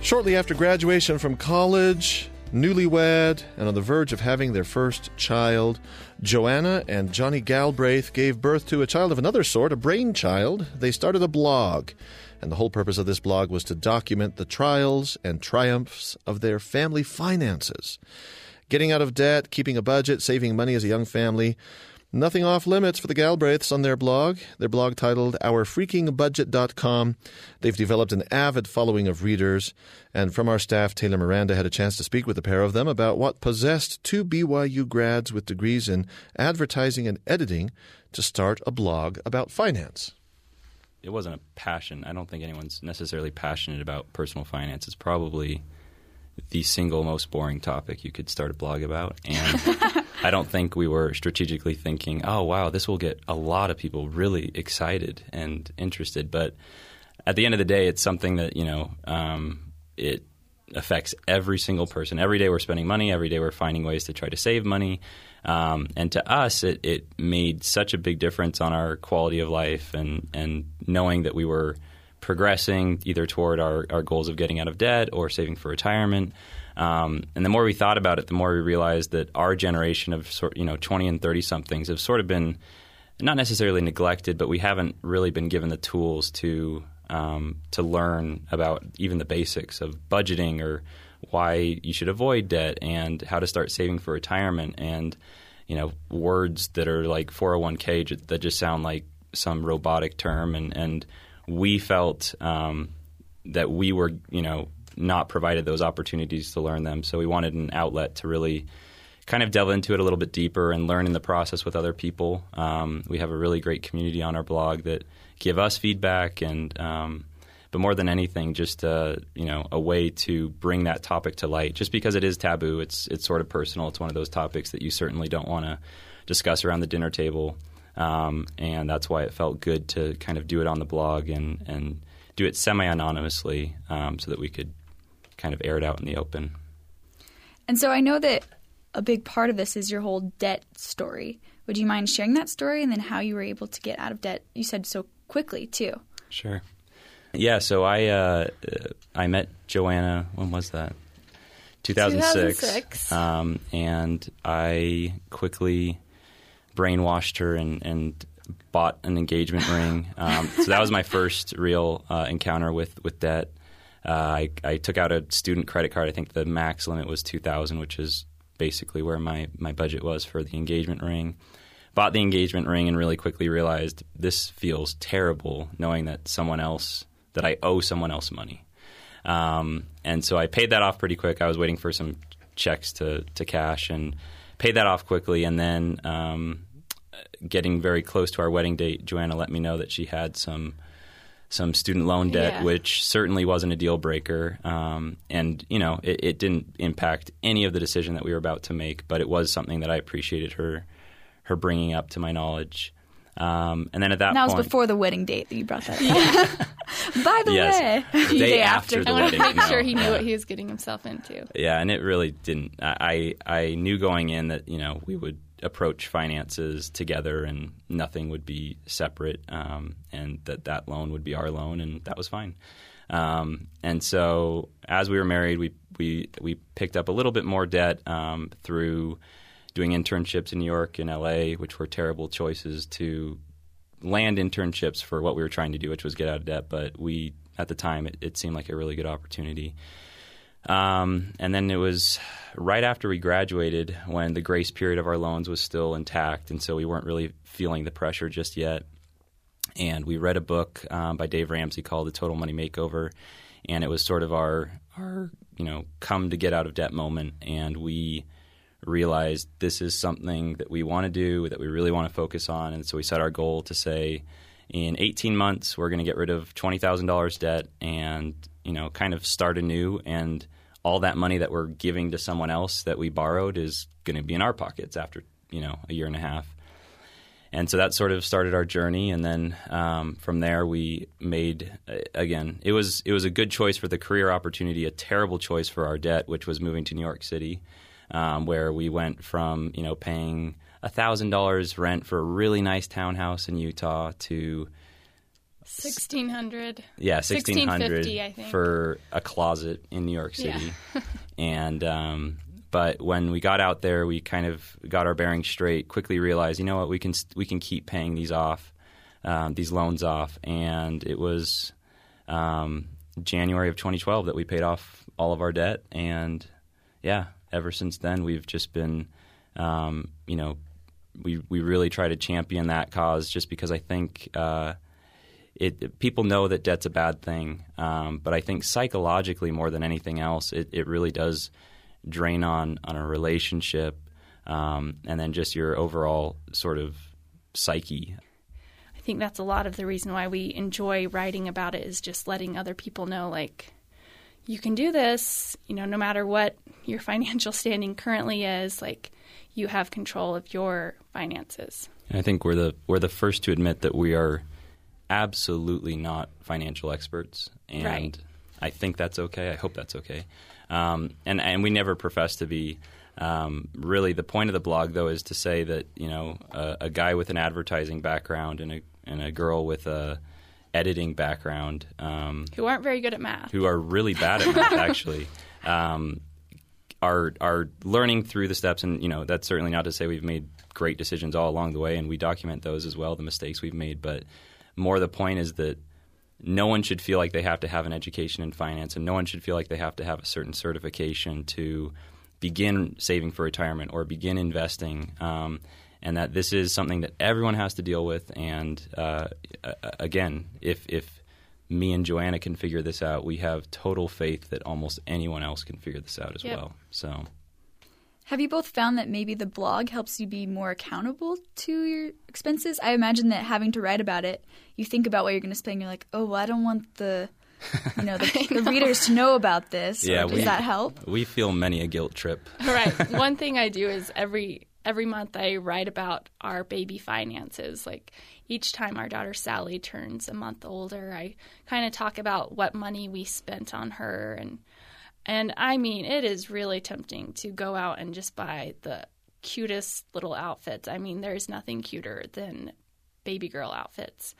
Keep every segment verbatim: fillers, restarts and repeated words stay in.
Shortly after graduation from college, newlywed, and on the verge of having their first child, Joanna and Johnny Galbraith gave birth to a child of another sort, a brainchild. They started a blog, and the whole purpose of this blog was to document the trials and triumphs of their family finances. Getting out of debt, keeping a budget, saving money as a young family. Nothing off limits for the Galbraiths on their blog. Their blog titled our freaking budget dot com. They've developed an avid following of readers. And from our staff, Taylor Miranda had a chance to speak with the pair of them about what possessed two B Y U grads with degrees in advertising and editing to start a blog about finance. It wasn't a passion. I don't think anyone's necessarily passionate about personal finance. It's probably the single most boring topic you could start a blog about. And I don't think we were strategically thinking, oh, wow, this will get a lot of people really excited and interested. But at the end of the day, it's something that, you know, um, it affects every single person. Every day we're spending money. Every day we're finding ways to try to save money. Um, and to us, it, it made such a big difference on our quality of life and, and knowing that we were progressing either toward our, our goals of getting out of debt or saving for retirement. Um, and the more we thought about it, the more we realized that our generation of sort, you know, twenty and thirty somethings have sort of been not necessarily neglected, but we haven't really been given the tools to um, to learn about even the basics of budgeting or why you should avoid debt and how to start saving for retirement and, you know, words that are like four oh one k that just sound like some robotic term. And, and we felt um, that we were, you know, not provided those opportunities to learn them. So we wanted an outlet to really kind of delve into it a little bit deeper and learn in the process with other people. Um, we have a really great community on our blog that give us feedback and um, but more than anything, just uh, you know, a way to bring that topic to light. Just because it is taboo, it's it's sort of personal. It's one of those topics that you certainly don't want to discuss around the dinner table. Um, and that's why it felt good to kind of do it on the blog and, and do it semi-anonymously um, so that we could kind of air it out in the open. And so I know that a big part of this is your whole debt story. Would you mind sharing that story and then how you were able to get out of debt, you said so quickly, too? Sure. Yeah, so I uh, I met Joanna, when was that? two thousand six. two thousand six. Um, and I quickly brainwashed her and, and bought an engagement ring. Um, so that was my first real uh, encounter with, with debt. Uh, I, I took out a student credit card. I think the max limit was two thousand dollars, which is basically where my, my budget was for the engagement ring. Bought the engagement ring and really quickly realized this feels terrible knowing that someone else, that I owe someone else money. Um, and so I paid that off pretty quick. I was waiting for some checks to, to cash and paid that off quickly. And then um, getting very close to our wedding date, Joanna let me know that she had some some student loan debt, yeah. which certainly wasn't a deal breaker. Um, and, you know, it, it didn't impact any of the decision that we were about to make, but it was something that I appreciated her her bringing up to my knowledge. Um, and then at that, that point... That was before the wedding date that you brought that up. By the yes, way. the day after, after the I wedding. I want to make no. sure he knew what he was getting himself into. Yeah, and it really didn't. I, I knew going in that, you know, we would approach finances together and nothing would be separate, um, and that that loan would be our loan, and that was fine. Um, and so as we were married, we we we picked up a little bit more debt um, through doing internships in New York and L A, which were terrible choices to land internships for what we were trying to do, which was get out of debt. But we, at the time, it, it seemed like a really good opportunity. Um, and then it was right after we graduated when the grace period of our loans was still intact, and so we weren't really feeling the pressure just yet. And we read a book um, by Dave Ramsey called The Total Money Makeover, and it was sort of our our you know come to get out of debt moment. And we realized this is something that we want to do, that we really want to focus on, and so we set our goal to say, in eighteen months, we're going to get rid of twenty thousand dollars debt and, you know, kind of start anew. And all that money that we're giving to someone else that we borrowed is going to be in our pockets after, you know, a year and a half. And so that sort of started our journey. And then um, from there, we made, uh, again, it was it was a good choice for the career opportunity, a terrible choice for our debt, which was moving to New York City, um, where we went from, you know, paying one thousand dollars rent for a really nice townhouse in Utah to sixteen hundred. Yeah, sixteen hundred I think. for a closet in New York City. Yeah. and um, but when we got out there, we kind of got our bearings straight. Quickly realized, you know what, we can we can keep paying these off, um, these loans off. And it was um, January of twenty twelve that we paid off all of our debt. And yeah, ever since then, we've just been, um, you know, we we really try to champion that cause, just because I think. Uh, It, people know that debt's a bad thing, um, but I think psychologically more than anything else, it, it really does drain on, on a relationship um, and then just your overall sort of psyche. I think that's a lot of the reason why we enjoy writing about it, is just letting other people know, like, you can do this, you know, no matter what your financial standing currently is, like, you have control of your finances. And I think we're the we're the first to admit that we are absolutely not financial experts, and right. I think that's okay. I hope that's okay. Um, and and we never profess to be. Um, really, the point of the blog, though, is to say that, you know, a, a guy with an advertising background and a and a girl with a editing background, um, who aren't very good at math, who are really bad at math, actually, um, are are learning through the steps. And, you know, that's certainly not to say we've made great decisions all along the way, and we document those as well, the mistakes we've made, but. More the point is that no one should feel like they have to have an education in finance, and no one should feel like they have to have a certain certification to begin saving for retirement or begin investing, um, and that this is something that everyone has to deal with. And uh, again, if, if me and Joanna can figure this out, we have total faith that almost anyone else can figure this out as yep. well. So. Have you both found that maybe the blog helps you be more accountable to your expenses? I imagine that having to write about it, you think about what you're going to spend, and you're like, oh, well, I don't want the, you know, the, the readers to know about this. Yeah, does we, that help? We feel many a guilt trip. Right. One thing I do is every every month I write about our baby finances. Like each time our daughter Sally turns a month older, I kind of talk about what money we spent on her. And And I mean, it is really tempting to go out and just buy the cutest little outfits. I mean, there's nothing cuter than baby girl outfits.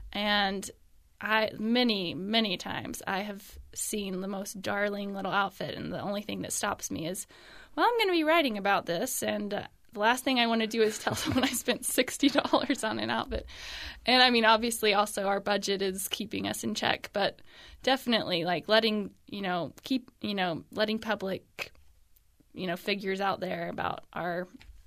And I many, many times I have seen the most darling little outfit, and the only thing that stops me is, well, I'm going to be writing about this, and uh, the last thing I want to do is tell someone I spent sixty dollars on an outfit. And I mean, obviously also our budget is keeping us in check, but definitely like letting, you know, keep, you know, letting public, you know, figures out there about our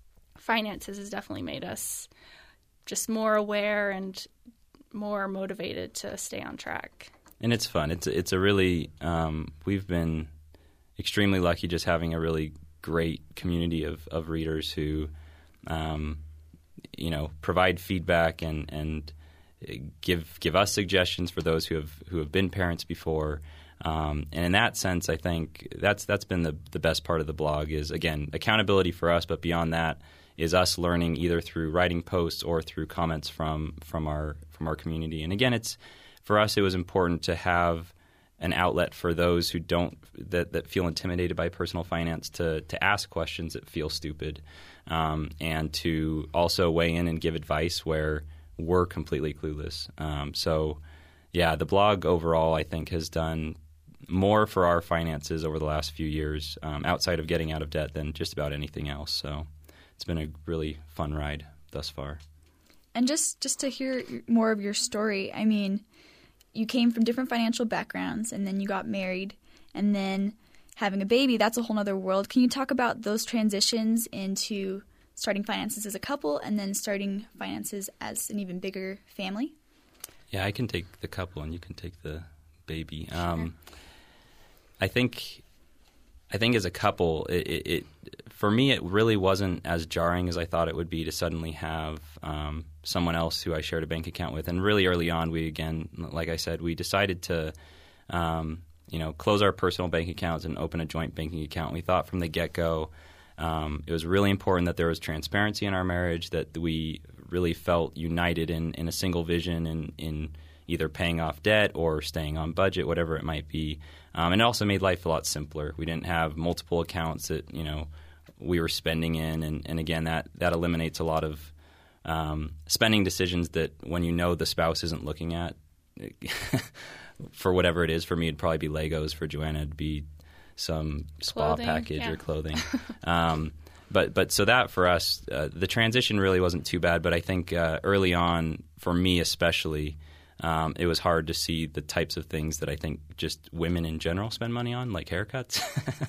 finances has definitely made us just more aware and more motivated to stay on track. And it's fun. It's it's a really um, we've been extremely lucky just having a really great community of, of readers who, um, you know, provide feedback and and give give us suggestions for those who have who have been parents before. Um, and in that sense, I think that's that's been the the best part of the blog is, again, accountability for us, but beyond that is us learning either through writing posts or through comments from from our from our community. And again, it's for us, it was important to have an outlet for those who don't that, that feel intimidated by personal finance to to ask questions that feel stupid, um, and to also weigh in and give advice where we're completely clueless. Um, so, yeah, the blog overall, I think, has done more for our finances over the last few years, um, outside of getting out of debt, than just about anything else. So it's been a really fun ride thus far. And just, just to hear more of your story, I mean, you came from different financial backgrounds, and then you got married, and then having a baby, that's a whole other world. Can you talk about those transitions into starting finances as a couple and then starting finances as an even bigger family? Yeah, I can take the couple and you can take the baby. Um, I think I think as a couple, it, it, it for me, it really wasn't as jarring as I thought it would be to suddenly have um, someone else who I shared a bank account with. And really early on, we, again, like I said, we decided to um, you know, close our personal bank accounts and open a joint banking account. We thought from the get-go um, it was really important that there was transparency in our marriage, that we really felt united in, in a single vision in, in either paying off debt or staying on budget, whatever it might be. Um, and it also made life a lot simpler. We didn't have multiple accounts that, you know, we were spending in. And, and again, that, that eliminates a lot of um, spending decisions that when you know the spouse isn't looking at, for whatever it is, for me, it'd probably be Legos. For Joanna, it'd be some spa Clothing, package yeah. or clothing. um, but but so that for us, uh, the transition really wasn't too bad. But I think uh, early on, for me especially, um, it was hard to see the types of things that I think just women in general spend money on, like haircuts.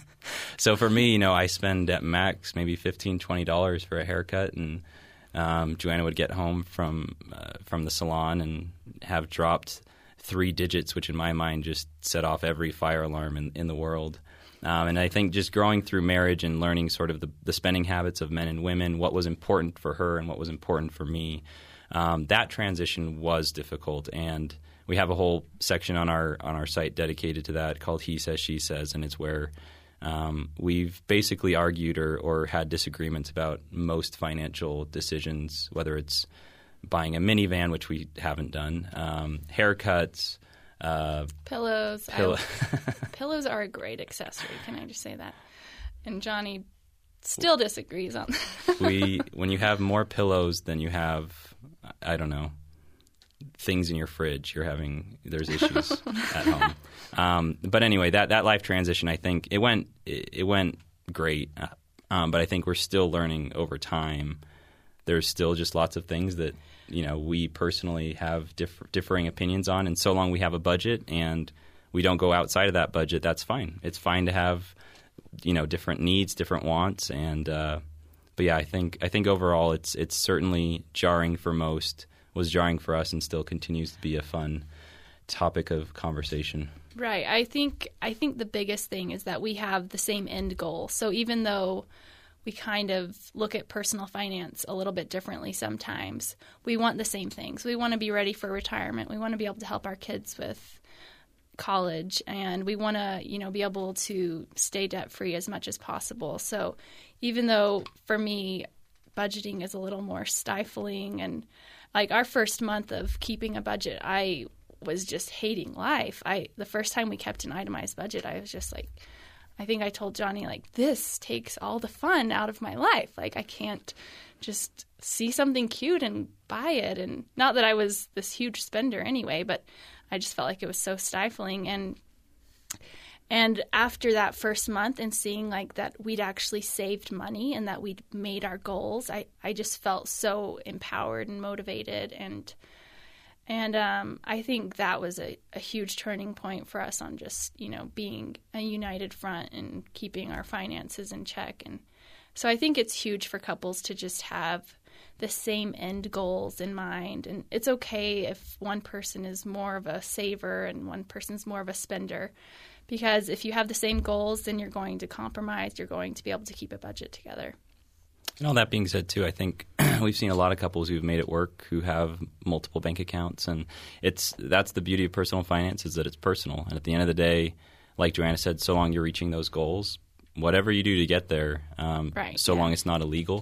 So for me, you know, I spend at max maybe fifteen dollars, twenty dollars for a haircut, and um, Joanna would get home from uh, from the salon and have dropped three digits, which in my mind just set off every fire alarm in, in the world. Um, and I think just growing through marriage and learning sort of the, the spending habits of men and women, what was important for her and what was important for me, um, that transition was difficult. And we have a whole section on our on our site dedicated to that called He Says, She Says, and it's where um, we've basically argued or, or had disagreements about most financial decisions, whether it's buying a minivan, which we haven't done, um, haircuts, uh, Pillows. Pillow. I, pillows are a great accessory. Can I just say that? And Johnny still disagrees on that. we when you have more pillows than you have, I don't know, things in your fridge, you're having there's issues at home. Um, but anyway, that that life transition, I think it went it, it went great. Uh, um, but I think we're still learning over time. There's still just lots of things that, you know, we personally have diff- differing opinions on. And so long we have a budget and we don't go outside of that budget, that's fine. It's fine to have, you know, different needs, different wants. And uh, but yeah, I think I think overall it's it's certainly jarring for most, was jarring for us, and still continues to be a fun topic of conversation. Right. I think I think the biggest thing is that we have the same end goal. So even though we kind of look at personal finance a little bit differently sometimes, we want the same things. We want to be ready for retirement. We want to be able to help our kids with college, and we want to, you know, be able to stay debt-free as much as possible. So even though for me budgeting is a little more stifling, and like our first month of keeping a budget, I was just hating life. I the first time we kept an itemized budget, I was just like, I think I told Johnny, like, this takes all the fun out of my life. Like, I can't just see something cute and buy it. And not that I was this huge spender anyway, but I just felt like it was so stifling. And and after that first month and seeing, like, that we'd actually saved money and that we'd made our goals, I, I just felt so empowered and motivated. And And um, I think that was a, a huge turning point for us on just, you know, being a united front and keeping our finances in check. And so I think it's huge for couples to just have the same end goals in mind. And it's okay if one person is more of a saver and one person's more of a spender, because if you have the same goals, then you're going to compromise. You're going to be able to keep a budget together. And all that being said, too, I think we've seen a lot of couples who've made it work who have multiple bank accounts, and it's that's the beauty of personal finance, is that it's personal. And at the end of the day, like Joanna said, so long you're reaching those goals, whatever you do to get there, um, right, so yeah. long it's not illegal,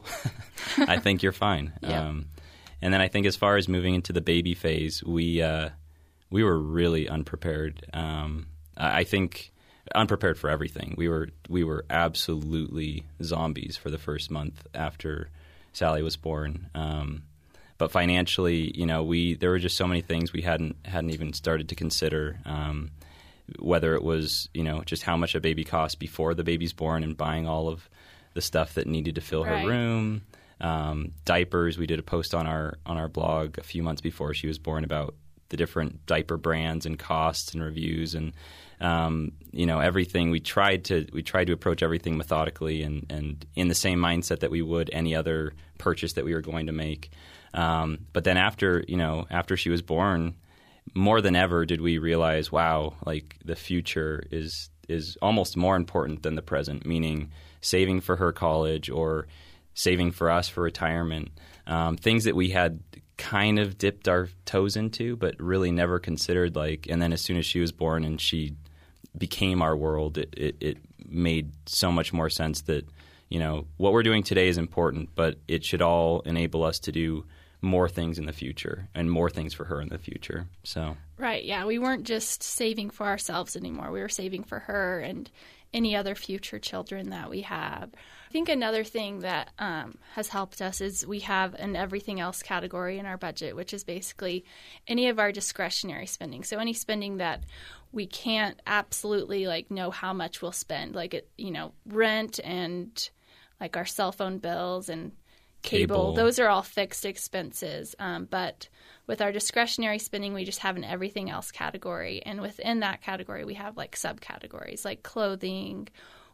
I think you're fine. Yep. Um, and then I think as far as moving into the baby phase, we uh, we were really unprepared. Um, I think. Unprepared for everything. We were we were absolutely zombies for the first month after Sally was born. Um, but financially, you know, we there were just so many things we hadn't hadn't even started to consider. Um, whether it was, you know, just how much a baby cost before the baby's born and buying all of the stuff that needed to fill Right. her room, um, diapers. We did a post on our on our blog a few months before she was born about the different diaper brands and costs and reviews and. Um, you know, everything we tried to we tried to approach everything methodically and, and in the same mindset that we would any other purchase that we were going to make. Um, but then after, you know, after she was born, more than ever did we realize, wow, like the future is is almost more important than the present, meaning saving for her college or saving for us for retirement, um, things that we had kind of dipped our toes into but really never considered. Like, and then as soon as she was born and she became our world, it, it, it made so much more sense that, you know, what we're doing today is important, but it should all enable us to do more things in the future and more things for her in the future. So Right, yeah. We weren't just saving for ourselves anymore. We were saving for her and any other future children that we have. I think another thing that um, has helped us is we have an everything else category in our budget, which is basically any of our discretionary spending. So any spending that we can't absolutely like know how much we'll spend, like it, you know, rent and like our cell phone bills and cable. Cable. Those are all fixed expenses. Um, but with our discretionary spending, we just have an everything else category. And within that category, we have like subcategories like clothing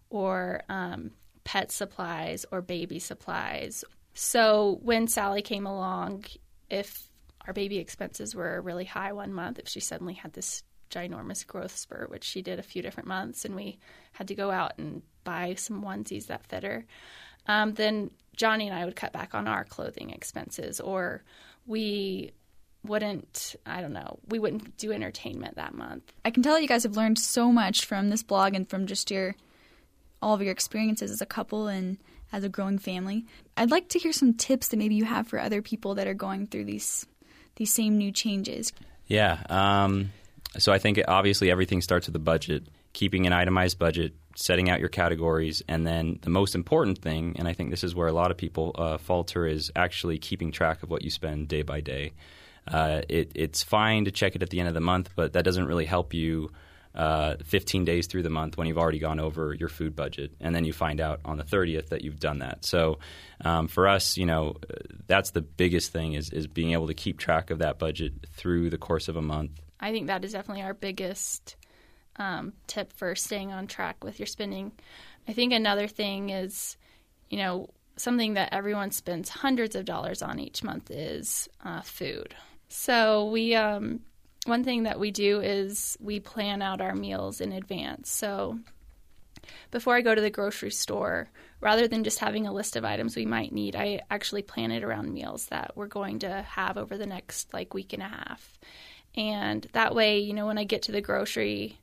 or um, pet supplies or baby supplies. So when Sally came along, if our baby expenses were really high one month, if she suddenly had this ginormous growth spurt, which she did a few different months, and we had to go out and buy some onesies that fit her, um, then Johnny and I would cut back on our clothing expenses, or we wouldn't, I don't know, we wouldn't do entertainment that month. I can tell you guys have learned so much from this blog and from just your all of your experiences as a couple and as a growing family. I'd like to hear some tips that maybe you have for other people that are going through these these same new changes. Yeah. Um, so I think obviously everything starts with the budget, keeping an itemized budget, setting out your categories, and then the most important thing, and I think this is where a lot of people uh, falter, is actually keeping track of what you spend day by day. Uh, it, it's fine to check it at the end of the month, but that doesn't really help you uh, fifteen days through the month when you've already gone over your food budget, and then you find out on the thirtieth that you've done that. So um, for us, you know, that's the biggest thing is, is being able to keep track of that budget through the course of a month. I think that is definitely our biggest um, tip for staying on track with your spending. I think another thing is, you know, something that everyone spends hundreds of dollars on each month is uh, food. So we, um, one thing that we do is we plan out our meals in advance. So before I go to the grocery store, rather than just having a list of items we might need, I actually plan it around meals that we're going to have over the next like week and a half. And that way, you know, when I get to the grocery,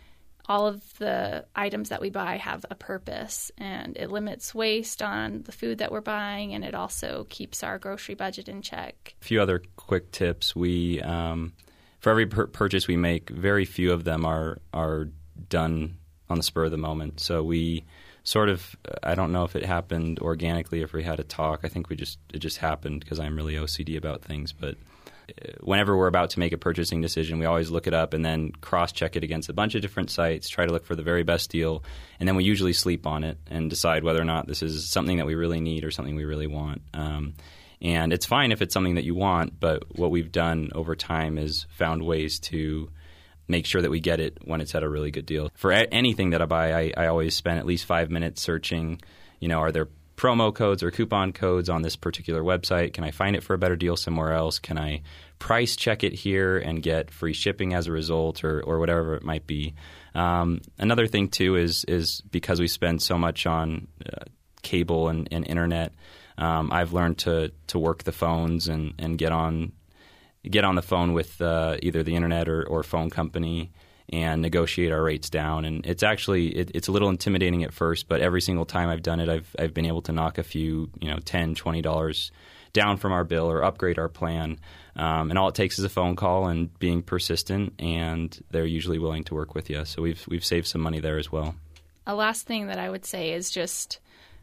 all of the items that we buy have a purpose, and it limits waste on the food that we're buying, and it also keeps our grocery budget in check. A few other quick tips. We um, for every pur- purchase we make, very few of them are are done on the spur of the moment. So we sort of, I don't know if it happened organically, if we had a talk. I think we just it just happened because I'm really O C D about things, but whenever we're about to make a purchasing decision, we always look it up and then cross-check it against a bunch of different sites, try to look for the very best deal, and then we usually sleep on it and decide whether or not this is something that we really need or something we really want. Um, and it's fine if it's something that you want, but what we've done over time is found ways to make sure that we get it when it's at a really good deal. For a- anything that I buy, I, I always spend at least five minutes searching, you know, are there promo codes or coupon codes on this particular website? Can I find it for a better deal somewhere else? Can I price check it here and get free shipping as a result, or, or whatever it might be? Um, another thing, too, is is because we spend so much on uh, cable and, and internet, um, I've learned to to work the phones and, and get on get on the phone with uh, either the internet or, or phone company and negotiate our rates down. And it's actually it, it's a little intimidating at first, but every single time I've done it, I've I've been able to knock a few, you know, ten dollars, twenty dollars down from our bill or upgrade our plan. Um, and all it takes is a phone call and being persistent, and they're usually willing to work with you. So we've we've saved some money there as well. A last thing that I would say is just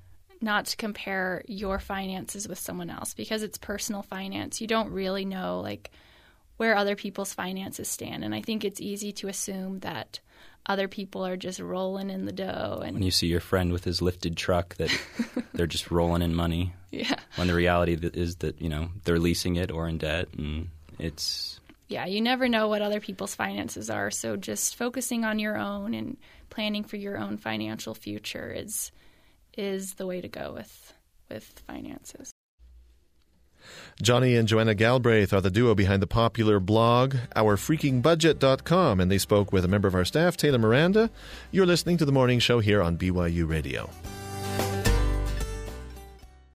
not to compare your finances with someone else, because it's personal finance. You don't really know like where other people's finances stand, and I think it's easy to assume that other people are just rolling in the dough. And when you see your friend with his lifted truck, that they're just rolling in money. Yeah. When the reality is that, you know, they're leasing it or in debt, and it's yeah, you never know what other people's finances are. So just focusing on your own and planning for your own financial future is is the way to go with with finances. Johnny and Joanna Galbraith are the duo behind the popular blog our freaking budget dot com, and they spoke with a member of our staff, Taylor Miranda. You're listening to The Morning Show here on B Y U Radio.